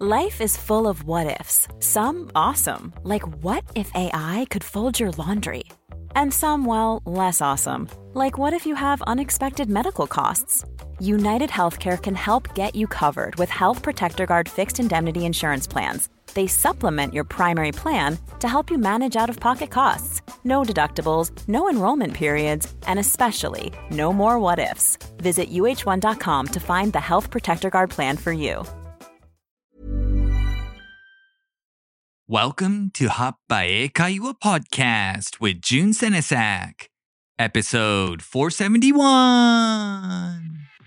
Life is full of what-ifs. Some awesome, like what if AI could fold your laundry? And some, well, less awesome, like what if you have unexpected medical costs? United Healthcare can help get you covered with Health Protector Guard fixed indemnity insurance plans. They supplement your primary plan to help you manage out-of-pocket costs. No deductibles, no enrollment periods, and especially no more what-ifs. Visit uh1.com to find the Health Protector Guard plan for you. Welcome to 葉っぱ英会話 Podcast with Jun Senesak, episode 471.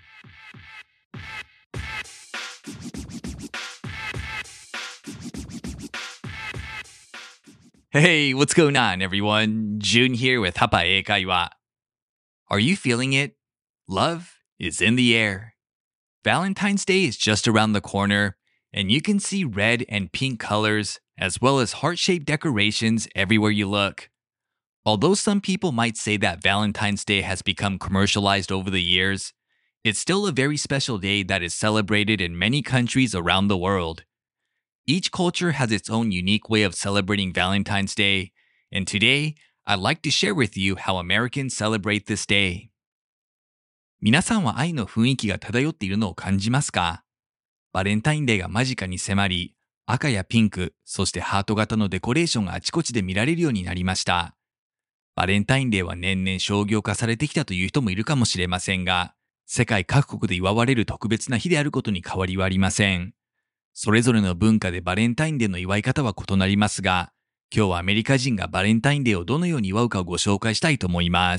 Hey, what's going on, everyone? Jun here with 葉っぱ英会話. Are you feeling it? Love is in the air. Valentine's Day is just around the corner, and you can see red and pink colors as well as heart-shaped decorations everywhere you look. Although some people might say that Valentine's Day has become commercialized over the years, it's still a very special day that is celebrated in many countries around the world. Each culture has its own unique way of celebrating Valentine's Day, and today, I'd like to share with you how Americans celebrate this day. 皆さんは愛の雰囲気が漂っているのを感じますか？バレンタインデーが間近に迫り、赤やピンク、そしてハート型のデコレーションがあちこちで見られるようになりました。バレンタインデーは年々商業化されてきたという人もいるかもしれませんが、世界各国で祝われる特別な日であることに変わりはありません。それぞれの文化でバレンタインデーの祝い方は異なりますが、今日はアメリカ人がバレンタインデーをどのように祝うかをご紹介したいと思います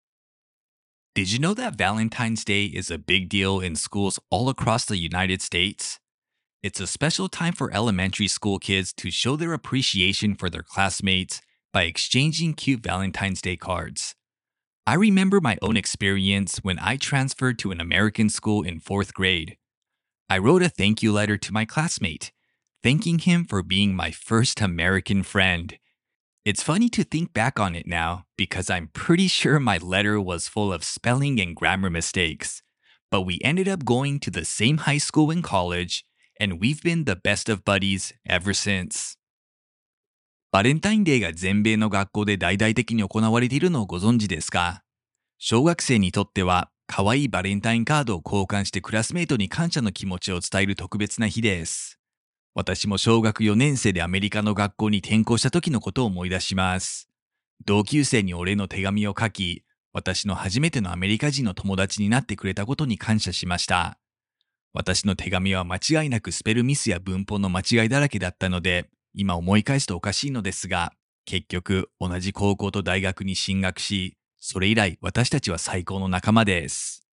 。Did you know that Valentine's Day is a big deal in schools all across the United States?It's a special time for elementary school kids to show their appreciation for their classmates by exchanging cute Valentine's Day cards. I remember my own experience when I transferred to an American school in 4th grade. I wrote a thank you letter to my classmate, thanking him for being my first American friend. It's funny to think back on it now because I'm pretty sure my letter was full of spelling and grammar mistakes. But we ended up going to the same high school and college,And we've been the best of buddies ever since. バレンタインデーが全米の学校で大々的に行われているのをご存知ですか？小学生にとっては、可愛いバレンタインカードを交換してクラスメートに感謝の気持ちを伝える特別な日です。私も小学4年生でアメリカの学校に転校した時のことを思い出します。同級生にお礼の手紙を書き、私の初めてのアメリカ人の友達になってくれたことに感謝しました。私の手紙は間違いなくスペルミスや文法の間違いだらけだったので、今思い返すとおかしいのですが、結局同じ高校と大学に進学し、それ以来私たちは最高の仲間です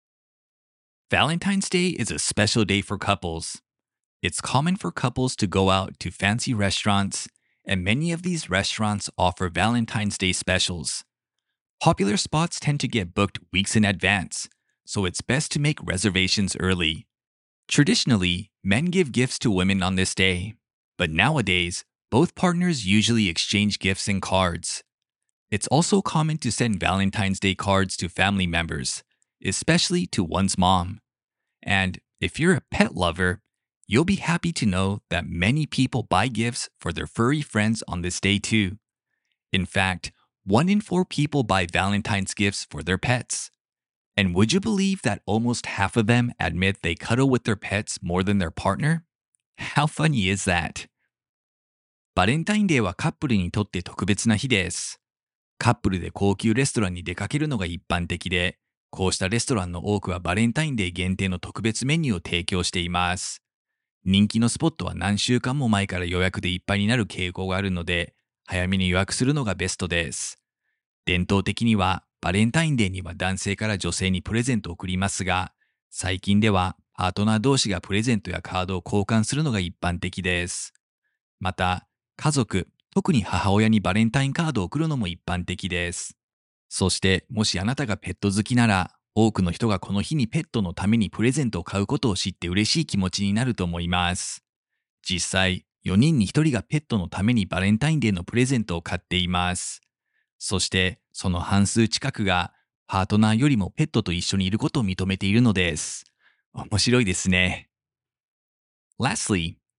。Valentine's Day is a special day for couples. It's common for couples to go out to fancy restaurants, and many of these restaurants offer Valentine's Day specials. Popular spots tend to get booked weeks in advance, so it's best to make reservations early.Traditionally, men give gifts to women on this day, but nowadays, both partners usually exchange gifts and cards. It's also common to send Valentine's Day cards to family members, especially to one's mom. And if you're a pet lover, you'll be happy to know that many people buy gifts for their furry friends on this day too. In fact, 1 in 4 people buy Valentine's gifts for their pets.And would you believe that almost half of them admit they cuddle with their pets more than their partner? How funny is that? バレンタインデーはカップルにとって特別な日です。カップルで高級レストランに出かけるのが一般的で、こうしたレストランの多くはバレンタインデー限定の特別メニューを提供しています。人気のスポットは何週間も前から予約でいっぱいになる傾向があるので、早めに予約するのがベストです。伝統的には、バレンタインデーには男性から女性にプレゼントを贈りますが、最近ではパートナー同士がプレゼントやカードを交換するのが一般的です。また、家族、特に母親にバレンタインカードを贈るのも一般的です。そして、もしあなたがペット好きなら、多くの人がこの日にペットのためにプレゼントを買うことを知って嬉しい気持ちになると思います。実際、4人に1人がペットのためにバレンタインデーのプレゼントを買っています。そして、その半数近くがパートナーよりもペットと一緒にいることを認めているのです。面白いですね。Lastly,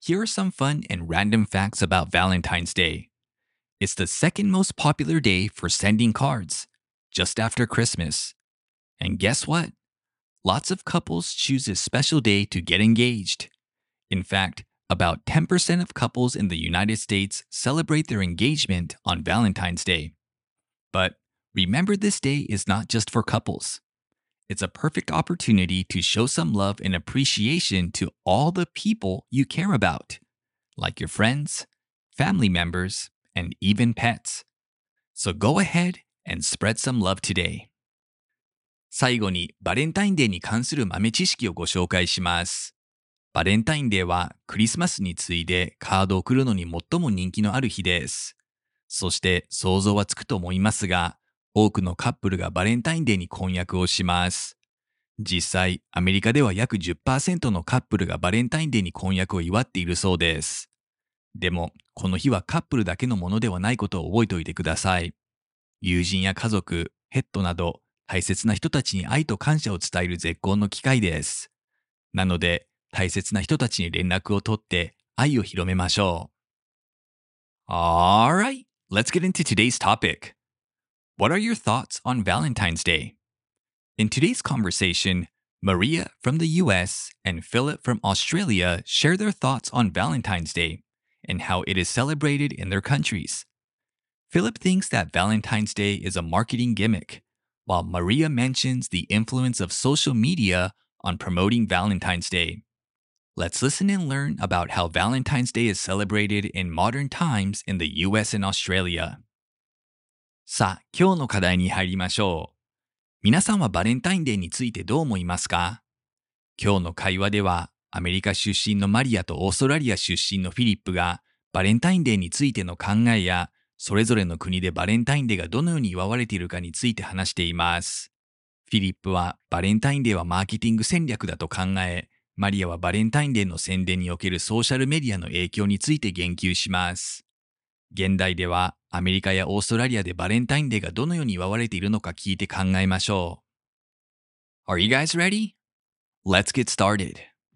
Here are some fun and random facts about Valentine's Day. It's the second most popular day for sending cards, just after Christmas. And guess what? Lots of couples choose this special day to get engaged. In fact, about 10% of couples in the United States celebrate their engagement on Valentine's Day. But remember, this day is not just for couples. It's a perfect opportunity to show some love and appreciation to all the people you care about, like your friends, family members, and even pets. So go ahead and spread some love today. 最後にバレンタインデーに関する豆知識をご紹介します。バレンタインデーはクリスマスに次いでカードを送るのに最も人気のある日です。そして想像はつくと思いますが、多くのカップルがバレンタインデーに婚約をします。実際、アメリカでは約 10% のカップルがバレンタインデーに婚約を祝っているそうです。でも、この日はカップルだけのものではないことを覚えておいてください。友人や家族、ペットなど、大切な人たちに愛と感謝を伝える絶好の機会です。なので、大切な人たちに連絡を取って愛を広めましょう。Alright, let's get into today's topic. What are your thoughts on Valentine's Day? In today's conversation, Maria from the US and Philip from Australia share their thoughts on Valentine's Day and how it is celebrated in their countries. Philip thinks that Valentine's Day is a marketing gimmick, while Maria mentions the influence of social media on promoting Valentine's Day. Let's listen and learn about how Valentine's Day is celebrated in modern times in the US and Australia. さあ、今日の課題に入りましょう。皆さんはバレンタインデーについてどう思いますか？今日の会話では、アメリカ出身のマリアとオーストラリア出身のフィリップが、バレンタインデーについての考えや、それぞれの国でバレンタインデーがどのように祝われているかについて話しています。フィリップはバレンタインデーはマーケティング戦略だと考え、マリアはバレンタインデーの宣伝におけるソーシャルメディアの影響について言及します。現代ではアメリカやオーストラリアでバレンタインデーがどのように祝われているのか聞いて考えましょう。Are you guys ready? Let's get started.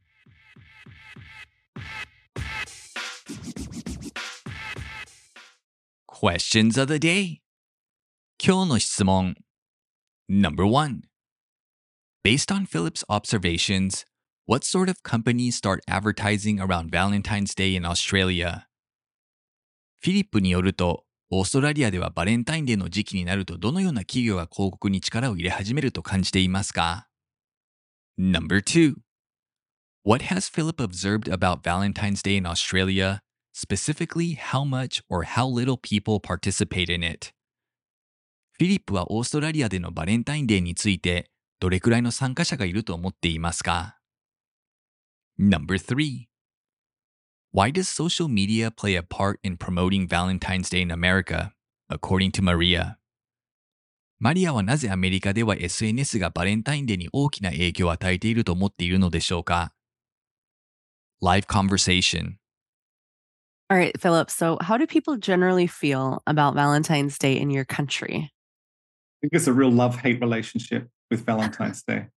Questions of the day. 今日の質問。Number 1. Based on Philip's observations, what sort of companies start advertising around Valentine's Day in Australia? フィリップによると、オーストラリアではバレンタインデーの時期になるとどのような企業が広告に力を入れ始めると感じていますか？ Number 2. What has Philip observed about Valentine's Day in Australia, specifically how much or how little people participate in it? フィリップはオーストラリアでのバレンタインデーについてどれくらいの参加者がいると思っていますか？ Number 3. Why does social media play a part in promoting Valentine's Day in America, according to Maria? マリアはなぜアメリカでは SNS がバレンタインデーに大きな影響を与えていると思っているのでしょうか？ Live conversation. All right, Philip. So, how do people generally feel about Valentine's Day in your country? I think it's a real love-hate relationship with Valentine's Day.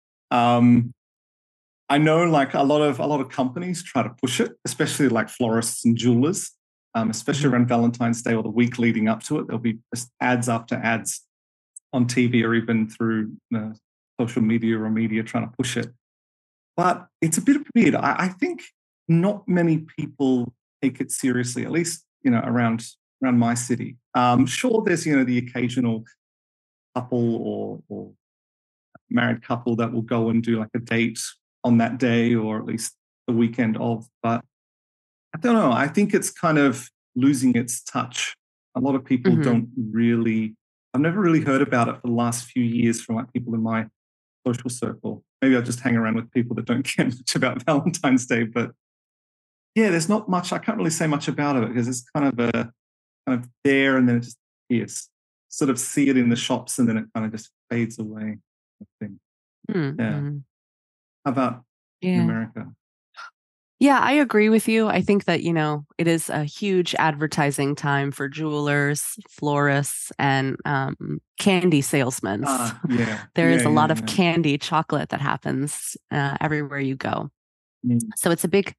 I know like a lot of companies try to push it, especially like florists and jewelers, especially around Valentine's Day or the week leading up to it. There'll be just ads after ads on TV or even through social media or media trying to push it. But it's a bit weird. I think not many people take it seriously, at least, around my city. Sure, there's, the occasional couple or married couple that will go and do like a date on that day or at least the weekend of. But I don't know. I think it's kind of losing its touch. A lot of people don't really, I've never really heard about it for the last few years from like people in my social circle. Maybe I just hang around with people that don't care much about Valentine's Day, but yeah, there's not much. I can't really say much about it because it's kind of there and then it just appears. Sort of see it in the shops and then it kind of just fades away. I think. Yeah. How about in America? Yeah, I agree with you. I think that, it is a huge advertising time for jewelers, florists, and candy salesmen. There is a lot of candy chocolate that happens everywhere you go. So it's a big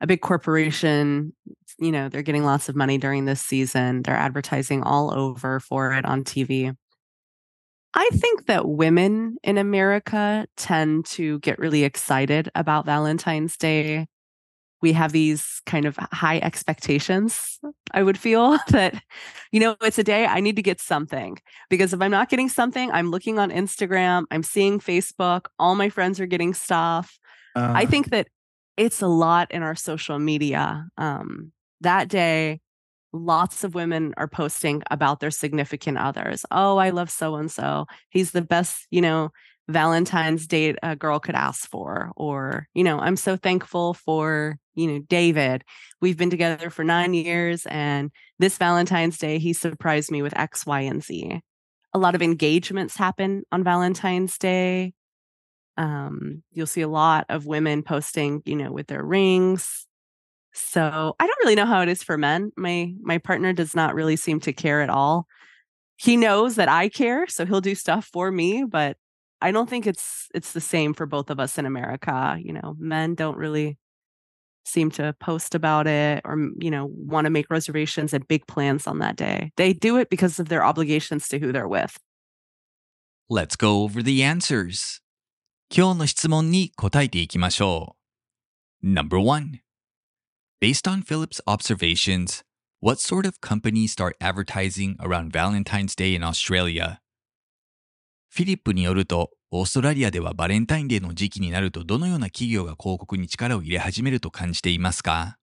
a big corporation, they're getting lots of money during this season. They're advertising all over for it on TV. I think that women in America tend to get really excited about Valentine's Day. We have these kind of high expectations. I would feel that, it's a day I need to get something, because if I'm not getting something, I'm looking on Instagram, I'm seeing Facebook, all my friends are getting stuff. I think that it's a lot in our social media. That day, lots of women are posting about their significant others. Oh, I love so-and-so. He's the best, Valentine's date a girl could ask for. Or, I'm so thankful for, David. We've been together for 9 years, and this Valentine's Day, he surprised me with X, Y, and Z. A lot of engagements happen on Valentine's Day. You'll see a lot of women posting, with their rings. So I don't really know how it is for men. My partner does not really seem to care at all. He knows that I care, so he'll do stuff for me, but I don't think it's the same for both of us in America. Men don't really seem to post about it or, want to make reservations and big plans on that day. They do it because of their obligations to who they're with. Let's go over the answers. 今日の質問に答えていきましょう。Number 1. Based on Philip's observations, what sort of companies start advertising around Valentine's Day in Australia? フィリップによると、オーストラリアではバレンタインデーの時期になるとどのような企業が広告に力を入れ始めると感じていますか？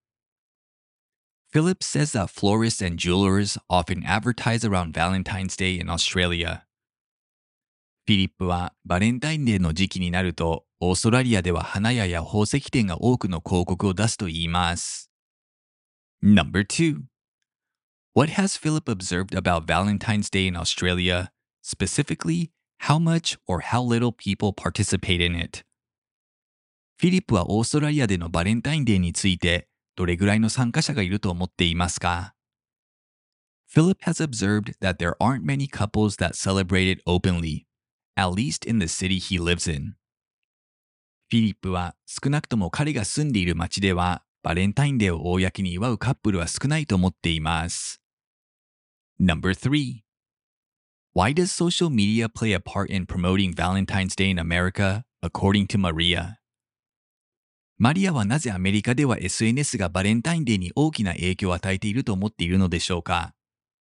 Philip says that florists and jewelers often advertise around Valentine's Day in Australia. フィリップはバレンタインデーの時期になるとオーストラリアでは花屋や宝石店が多くの広告を出すと言います。Number 2. What has Philip observed about Valentine's Day in Australia, specifically how much or how little people participate in it? フィリップはオーストラリアでのバレンタインデーについてどれぐらいの参加者がいると思っていますか？ Philip has observed that there aren't many couples that celebrate it openly, at least in the city he lives in. フィリップは少なくとも彼が住んでいる町ではバレンタインデーを公に祝うカップルは少ないと思っています。Number 3. Why does social media play a part in promoting Valentine's Day in America, according to Maria? マリアはなぜアメリカでは SNS がバレンタインデーに大きな影響を与えていると思っているのでしょうか？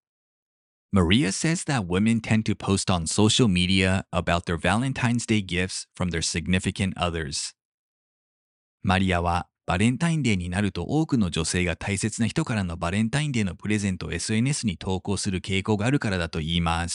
Maria says that women tend to post on social media about their Valentine's Day gifts from their significant others. マリアはバレンタインデーになると多くの女性が大切な人からのバレンタインデーのプレゼントを SNS に投稿する傾向があるからだと言います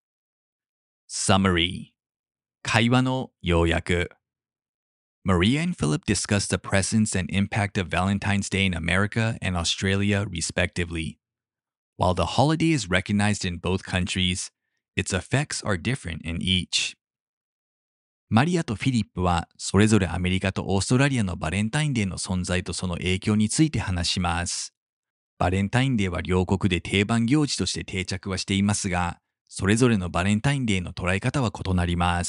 。Summary. 会話の要約。Maria and Philip discussed the presence and impact of Valentine's Day in America and Australia, respectively. While the holiday is recognized in both countries, its effects are different in each. マリアとフィリップはそれぞれアメリカとオーストラリアのバレンタインデーの存在とその影響について話します。バレンタインデーは両国で定番行事として定着はしていますが、それぞれのバレンタインデーの捉え方は異なります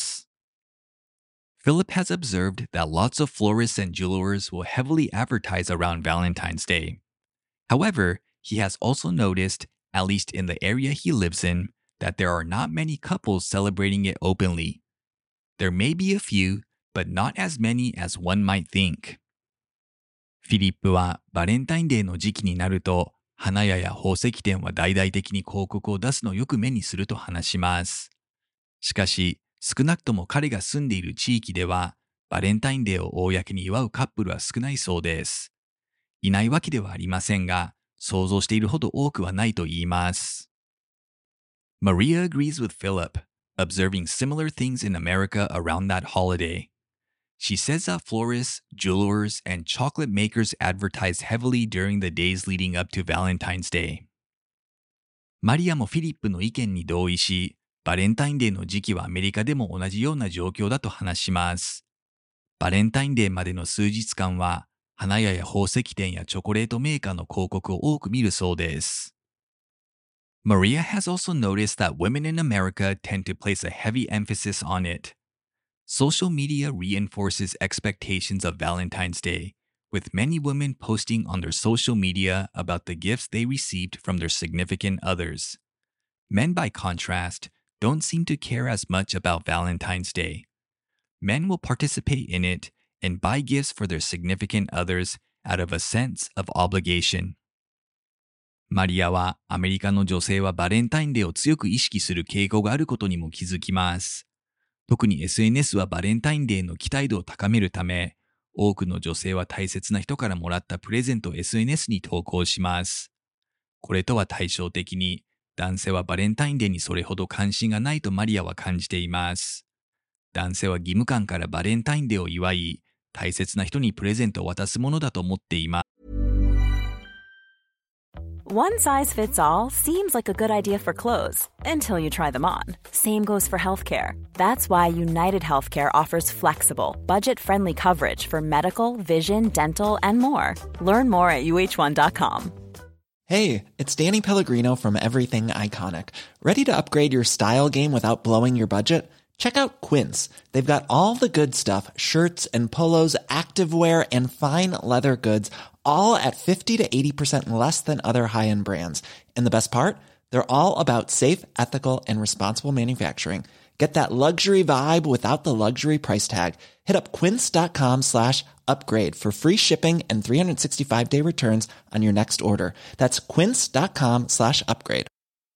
。Philip has observed that lots of florists and jewelers will heavily advertise around Valentine's Day. However, he has also noticed, at least in the area he lives in, that there are not many couples celebrating it openly. There may be a few, but not as many as one might think. フィリップはバレンタインデーの時期になると、花屋や宝石店は大々的に広告を出すのをよく目にすると話します。しかし、少なくとも彼が住んでいる地域では、バレンタインデーを公に祝うカップルは少ないそうです。いないわけではありませんが、想像しているほど多くはないと言います。Maria agrees with Philip, observing similar things in America around that holiday. She says that florists, jewelers, and chocolate makers advertise heavily during the days leading up to Valentine's Day. マリアもフィリップの意見に同意し、バレンタインデーの時期はアメリカでも同じような状況だと話します。バレンタインデーまでの数日間は、花屋や宝石店やチョコレートメーカーの広告を多く見るそうです。Maria has also noticed that women in America tend to place a heavy emphasis on it. Social media reinforces expectations of Valentine's Day, with many women posting on their social media about the gifts they received from their significant others. Men, by contrast, don't seem to care as much about Valentine's Day. Men will participate in it and buy gifts for their significant others out of a sense of obligation. マリアはアメリカの女性はバレンタインデーを強く意識する傾向があることにも気づきます。特に SNS はバレンタインデーの期待度を高めるため、多くの女性は大切な人からもらったプレゼントを SNS に投稿します。これとは対照的に、男性はバレンタインデーにそれほど関心がないとマリアは感じています。男性は義務感からバレンタインデーを祝い、大切な人にプレゼントを渡すものだと思っています。 One size fits all seems like a good idea for clothes until you try them on. Same goes for healthcare. That's why United Healthcare offers flexible, budget-friendly coverage for medical, vision, dental, and more. Learn more at uh1.com. Hey, it's Danny Pellegrino from Everything Iconic. Ready to upgrade your style game without blowing your budget? Check out Quince. They've got all the good stuff, shirts and polos, activewear, and fine leather goods, all at 50 to 80% less than other high-end brands. And the best part? They're all about safe, ethical, and responsible manufacturing. Get that luxury vibe without the luxury price tag. Hit up quince.com/upgrade for free shipping and 365-day returns on your next order. That's quince.com/upgrade.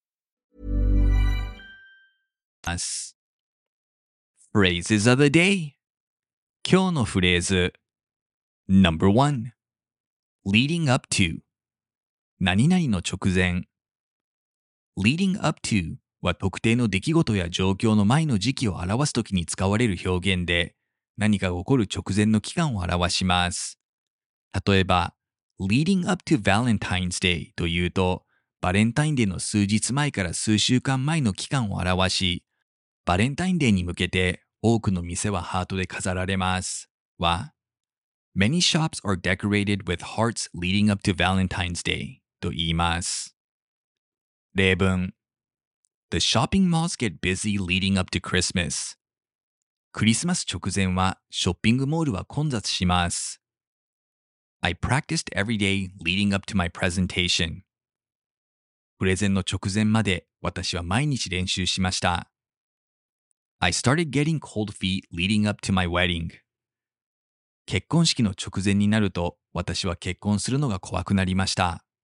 Phrases of the day. 今日のフレーズ No.1 Leading up to 何々の直前 Leading up to は特定の出来事や状況の前の時期を表すときに使われる表現で何かが起こる直前の期間を表します。例えば Leading up to Valentine's Day というとバレンタインデーの数日前から数週間前の期間を表しバレンタインデーに向けて多くの店はハートで飾られますは Many shops are decorated with hearts leading up to Valentine's Day と言います。例文 The shopping malls get busy leading up to Christmas. クリスマス直前はショッピングモールは混雑します。I practiced every day leading up to my presentation. プレゼンの直前まで私は毎日練習しました。I started getting cold feet leading up to my wedding. 結婚式の直前になると私は結婚するのが怖くなりました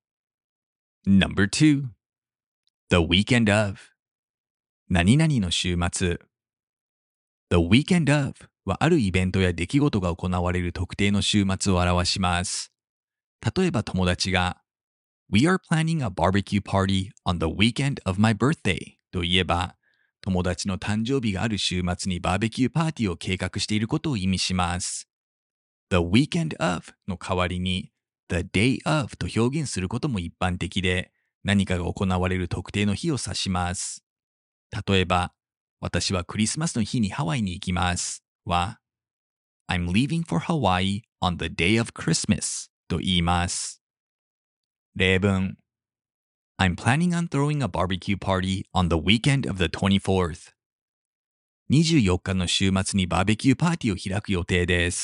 。No.2 The weekend of 何々の週末 The weekend of はあるイベントや出来事が行われる特定の週末を表します。例えば友達が We are planning a barbecue party on the weekend of my birthday と言えば友達の誕生日がある週末にバーベキューパーティーを計画していることを意味します。The weekend of の代わりに The day of と表現することも一般的で何かが行われる特定の日を指します。例えば、私はクリスマスの日にハワイに行きますは I'm leaving for Hawaii on the day of Christmas と言います。例文I'm planning on throwing a barbecue party on the weekend of the 24th. 24日の週末にバーベキューパーティーを開く予定です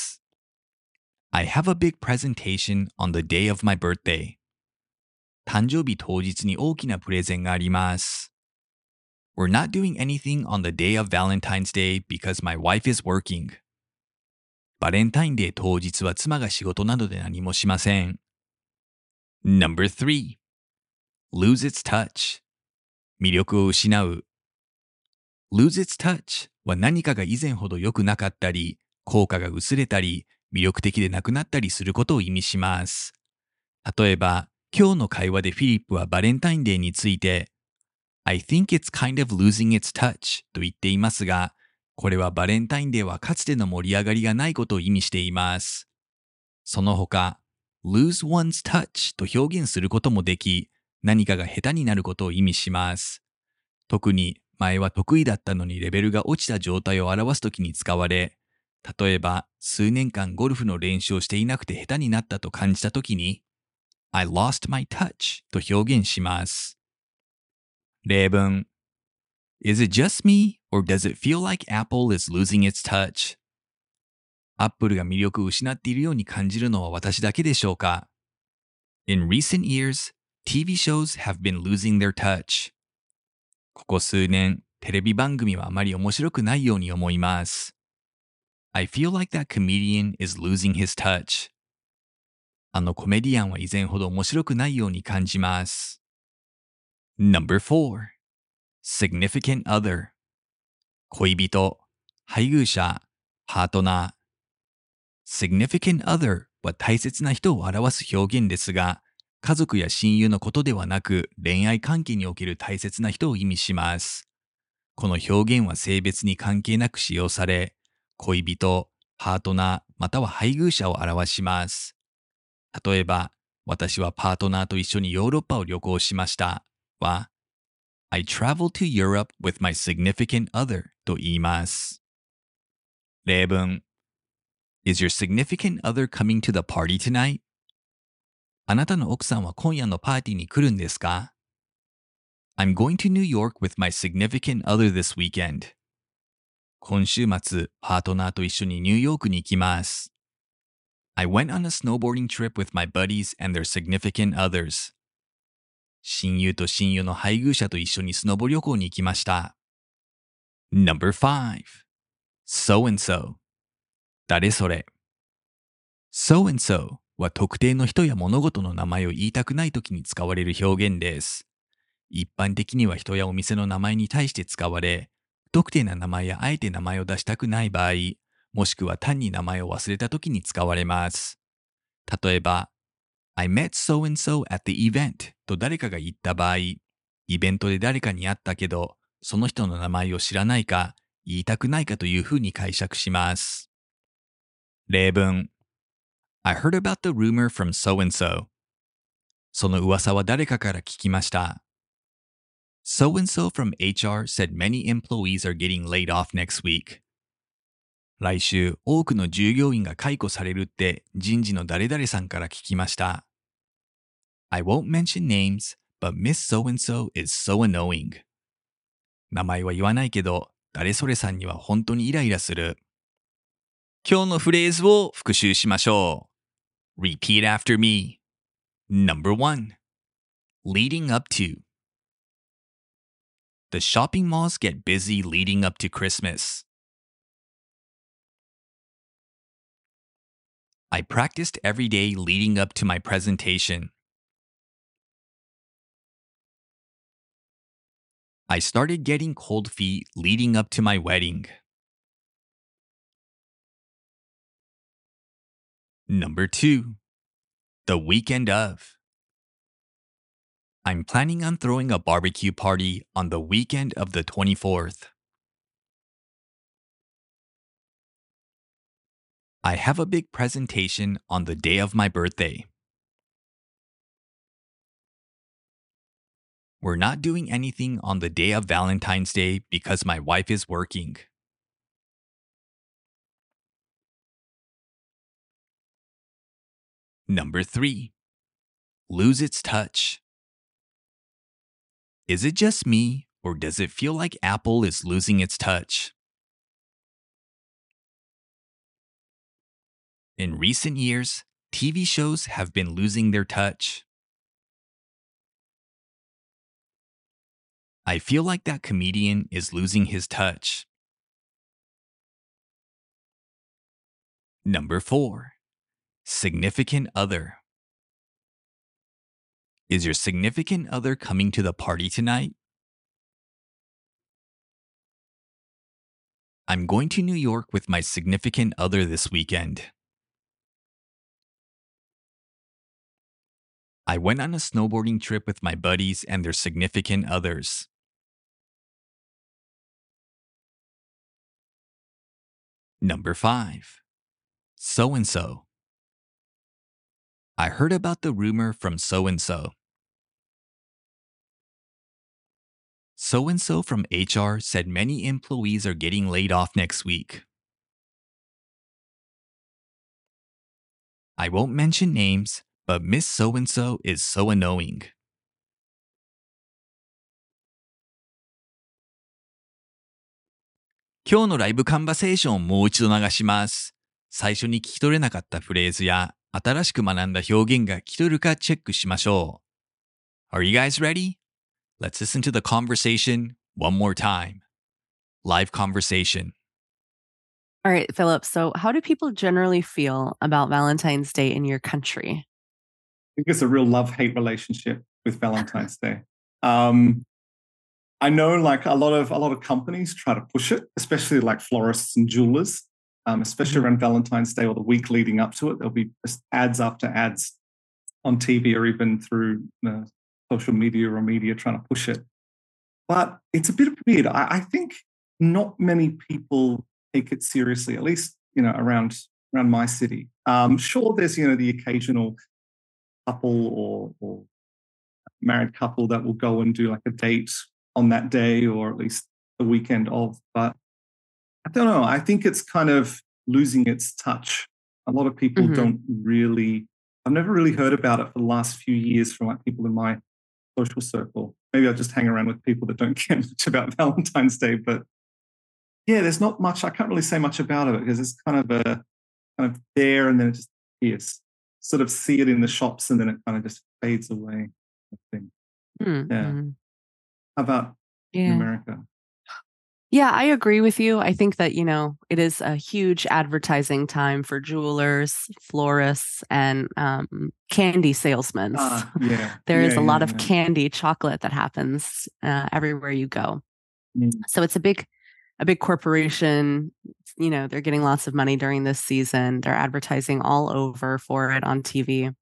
。I have a big presentation on the day of my birthday. 誕生日当日に大きなプレゼンがあります。We're not doing anything on the day of Valentine's Day because my wife is working. バレンタインデー当日は妻が仕事などで何もしません。No.3 Lose its touch 魅力を失う Lose its touch は何かが以前ほど良くなかったり効果が薄れたり魅力的でなくなったりすることを意味します。例えば今日の会話でフィリップはバレンタインデーについて I think it's kind of losing its touch と言っていますがこれはバレンタインデーはかつての盛り上がりがないことを意味しています。その他 lose one's touch と表現することもでき何かが下手になることを意味します。特に前は得意だったのにレベルが落ちた状態を表すときに使われ、例えば数年間ゴルフの練習をしていなくて下手になったと感じたときに I lost my touch と表現します。例文 Is it just me or does it feel like Apple is losing its touch? アップルが魅力を失っているように感じるのは私だけでしょうか？ In recent years, TV shows have been losing their touch. ここ数年、テレビ番組はあまり面白くないように思います。I feel like that comedian is losing his touch. あのコメディアンは以前ほど面白くないように感じます。Number 4. Significant other. 恋人、配偶者、パートナー。Significant other は大切な人を表す表現ですが、家族や親友のことではなく恋愛関係における大切な人を意味します。この表現は性別に関係なく使用され、恋人、パートナー、または配偶者を表します。例えば、私はパートナーと一緒にヨーロッパを旅行しましたは、I traveled to Europe with my significant other と言います。例文 Is your significant other coming to the party tonight? あなたの奥さんは今夜のパーティーに来るんですか？ I'm going to New York with my significant other this weekend. 今週末、パートナーと一緒にニューヨークに行きます。I went on a snowboarding trip with my buddies and their significant others. 親友と親友の配偶者と一緒にスノボ旅行に行きました。Number 5. So and so. 誰それ。So and so は特定の人や物事の名前を言いたくないときに使われる表現です。一般的には人やお店の名前に対して使われ、不特定な名前やあえて名前を出したくない場合、もしくは単に名前を忘れたときに使われます。例えば、I met so and so at the event と誰かが言った場合、イベントで誰かに会ったけど、その人の名前を知らないか、言いたくないかというふうに解釈します。例文 I heard about the rumor from so and so. その噂は誰かから聞きました。So and so from HR said many employees are getting laid off next week. 来週、多くの従業員が解雇されるって人事の誰々さんから聞きました。I won't mention names, but Miss So-and-so is so annoying. 名前は言わないけど、誰それさんには本当にイライラする。今日のフレーズを復習しましょう。Repeat after me. Number 1. Leading up to. The shopping malls get busy leading up to Christmas. I practiced every day leading up to my presentation. I started getting cold feet leading up to my wedding. Number 2. The weekend of. I'm planning on throwing a barbecue party on the weekend of the 24th. I have a big presentation on the day of my birthday. We're not doing anything on the day of Valentine's Day because my wife is working. Number 3. Lose its touch. Is it just me, or does it feel like Apple is losing its touch? In recent years, TV shows have been losing their touch. I feel like that comedian is losing his touch. Number 4. Significant other. Is your significant other coming to the party tonight? I'm going to New York with my significant other this weekend. I went on a snowboarding trip with my buddies and their significant others. Number 5. So-and-so. I heard about the rumor from so-and-so. So-and-so from HR said many employees are getting laid off next week. I won't mention names, but Miss So-and-so is so annoying. 今日のライブカンバセーションをもう一度流します。 最初に聞き取れなかったフレーズや新しく学んだ表現が聞き取るかチェックしましょう。Are you guys ready? Let's listen to the conversation one more time. Live conversation. All right, Philip. So, how do people generally feel about Valentine's Day in your country? I think it's a real love-hate relationship with Valentine's Day. I know like a lot of companies try to push it, especially like florists and jewelers, especially around Valentine's Day or the week leading up to it. There'll be just ads after ads on TV or even through social media or media trying to push it. But it's a bit weird. I think not many people take it seriously, at least, around my city. Sure, there's, the occasional couple or married couple that will go and do like a date on that day or at least the weekend of. But I don't know. I think it's kind of losing its touch. A lot of people don't really, I've never really heard about it for the last few years from like people in my social circle. Maybe I just hang around with people that don't care much about Valentine's Day, but yeah, there's not much. I can't really say much about it because it's kind of there and then it just appears. Sort of see it in the shops and then it kind of just fades away. I think. Yeah. How about in America? Yeah, I agree with you. I think that, it is a huge advertising time for jewelers, florists, and candy salesmen. There is a lot of candy chocolate that happens everywhere you go. So it's a big corporation. They're getting lots of money during this season. They're advertising all over for it on TV.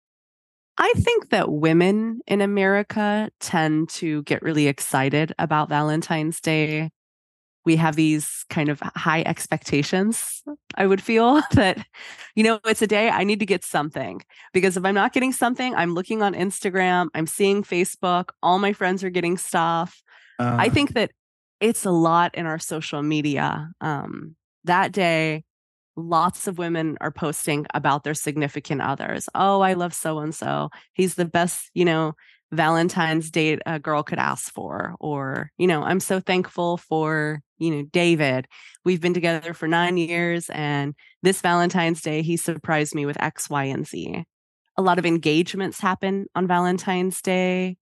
I think that women in America tend to get really excited about Valentine's Day. We have these kind of high expectations. I would feel that, it's a day I need to get something, because if I'm not getting something, I'm looking on Instagram, I'm seeing Facebook, all my friends are getting stuff. I think that it's a lot in our social media. That day, lots of women are posting about their significant others. Oh, I love so-and-so. He's the best, Valentine's Day a girl could ask for. Or, I'm so thankful for, David. We've been together for 9 years, and this Valentine's Day, he surprised me with X, Y, and Z. A lot of engagements happen on Valentine's Day.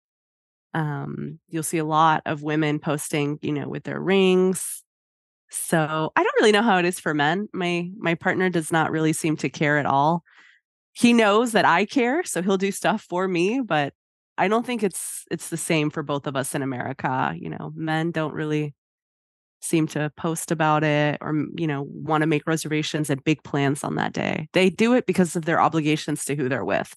You'll see a lot of women posting, with their rings. So I don't really know how it is for men. My partner does not really seem to care at all. He knows that I care, so he'll do stuff for me, but I don't think it's the same for both of us in America. Men don't really seem to post about it or, want to make reservations and big plans on that day. They do it because of their obligations to who they're with.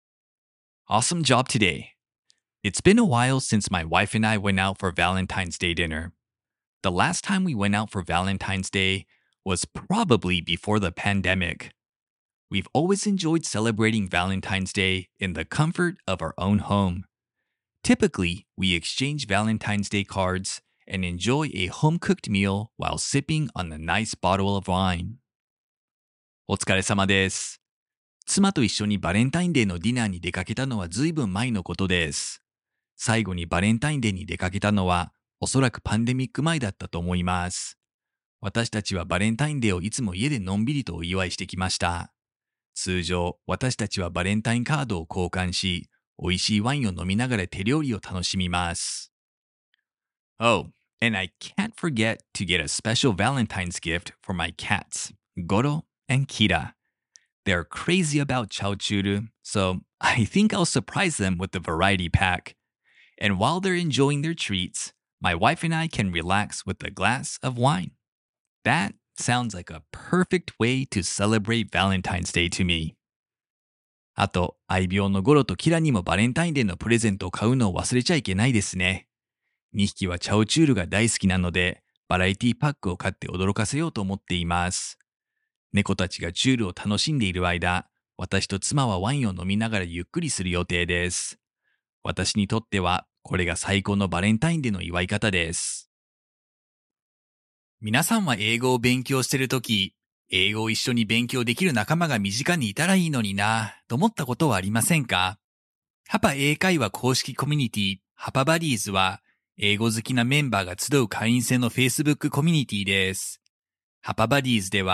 Awesome job today. It's been a while since my wife and I went out for Valentine's Day dinner. The last time we went out for Valentine's Day was probably before the pandemic. We've always enjoyed celebrating Valentine's Day in the comfort of our own home. Typically, we exchange Valentine's Day cards and enjoy a home-cooked meal while sipping on a nice bottle of wine. お疲れ様です。妻と一緒にバレンタインデーのディナーに出かけたのはずいぶん前のことです。最後にバレンタインデーに出かけたのはおそらくパンデミック前だったと思います。私たちはバレンタインデーをいつも家でのんびりとお祝いしてきました。通常、私たちはバレンタインカードを交換し、美味しいワインを飲みながら手料理を楽しみます。Oh, and I can't forget to get a special Valentine's gift for my cats, Goro and Kira. They're crazy about chaochuru, so I think I'll surprise them with the variety pack. And while they're enjoying their treats, my wife and I can relax with a glass of wine. That sounds like a perfect way to celebrate Valentine's Day to me. あと、愛病のゴロとキラにもバレンタインデーのプレゼントを買うのを忘れちゃいけないですね。2匹はチャオチュールが大好きなので、バラエティパックを買って驚かせようと思っています。猫たちがチュールを楽しんでいる間、私と妻はワインを飲みながらゆっくりする予定です。私にとっては、これが最高のバレンタインデーの祝い方です。皆さんは英語を勉強しているとき、英語を一緒に勉強できる仲間が身近にいたらいいのになぁと思ったことはありませんか？ハパ英会話公式コミュニティハパバディーズは英語好きなメンバーが集う会員制の Facebook コミュニティです。ハパバディーズでは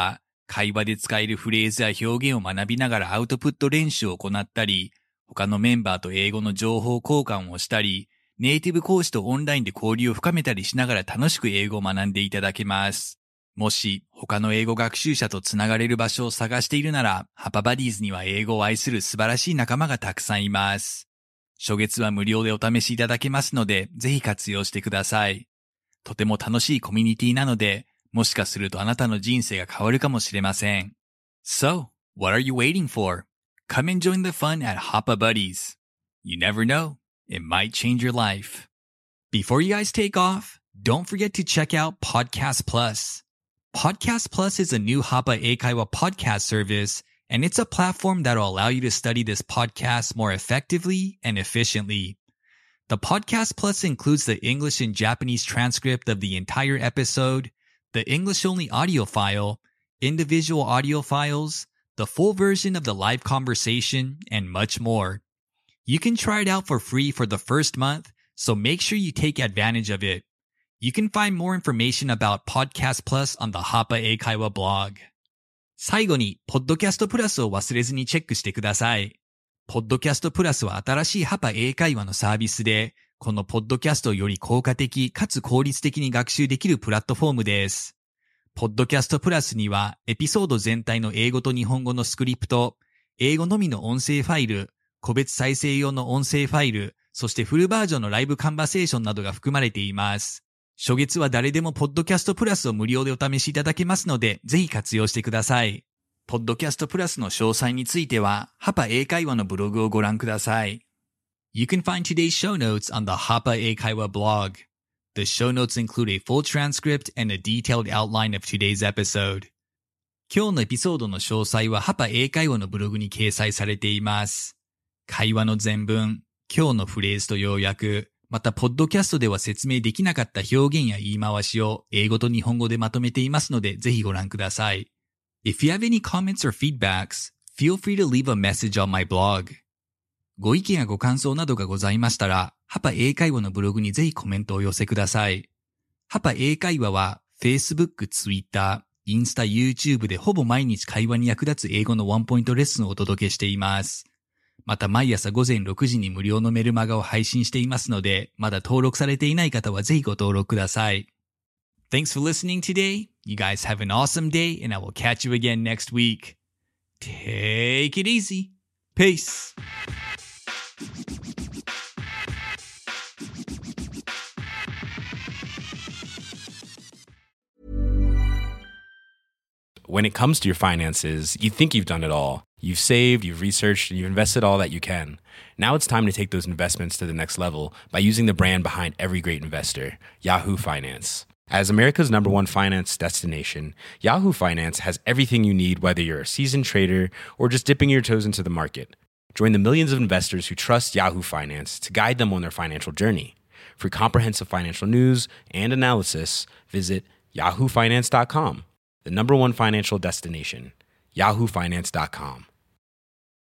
会話で使えるフレーズや表現を学びながらアウトプット練習を行ったり、他のメンバーと英語の情報交換をしたり、ネイティブ講師とオンラインで交流を深めたりしながら楽しく英語を学んでいただけます。もし他の英語学習者とつながれる場所を探しているなら、ハパバディーズには英語を愛する素晴らしい仲間がたくさんいます。初月は無料でお試しいただけますので、ぜひ活用してください。とても楽しいコミュニティなので、もしかするとあなたの人生が変わるかもしれません。So, what are you waiting for? Come and join the fun at Hoppa Buddies. You never know, it might change your life. Before you guys take off, don't forget to check out Podcast Plus. Podcast Plus is a new Hoppa Eikaiwa podcast service, and it's a platform that will allow you to study this podcast more effectively and efficiently. The Podcast Plus includes the English and Japanese transcript of the entire episode, the English-only audio file, individual audio files, the full version of the live conversation, and much more. You can try it out for free for the first month, so make sure you take advantage of it. You can find more information about Podcast Plus on the Hoppa Eikaiwa blog. 最後に、Podcast Plus を忘れずにチェックしてください。Podcast Plus は新しいハパ英会話のサービスで、このポッドキャストをより効果的かつ効率的に学習できるプラットフォームです。ポッドキャストプラスにはエピソード全体の英語と日本語のスクリプト、英語のみの音声ファイル、個別再生用の音声ファイル、そしてフルバージョンのライブカンバセーションなどが含まれています。初月は誰でもポッドキャストプラスを無料でお試しいただけますので、ぜひ活用してください。ポッドキャストプラスの詳細については、ハパ英会話のブログをご覧ください。You can find today's show notes on the Hoppa Eikaiwa blog. The show notes include a full transcript and a detailed outline of today's episode. 今日のエピソードの詳細はハパ英会話のブログに掲載されています。会話の全文、今日のフレーズと要約、またポッドキャストでは説明できなかった表現や言い回しを英語と日本語でまとめていますので、ぜひご覧ください。If you have any comments or feedbacks, feel free to leave a message on my blog. ご意見やご感想などがございましたら、ハパ英会話のブログにぜひコメントをお寄せください。ハパ英会話は Facebook、Twitter、インスタ、YouTube でほぼ毎日会話に役立つ英語のワンポイントレッスンをお届けしています。また毎朝午前6時に無料のメルマガを配信していますので、まだ登録されていない方はぜひご登録ください。Thanks for listening today. You guys have an awesome day, and I will catch you again next week. Take it easy. Peace. When it comes to your finances, you think you've done it all. You've saved, you've researched, and you've invested all that you can. Now it's time to take those investments to the next level by using the brand behind every great investor, Yahoo Finance. As America's #1 finance destination, Yahoo Finance has everything you need, whether you're a seasoned trader or just dipping your toes into the market. Join the millions of investors who trust Yahoo Finance to guide them on their financial journey. For comprehensive financial news and analysis, visit yahoofinance.com, the #1 financial destination, yahoofinance.com.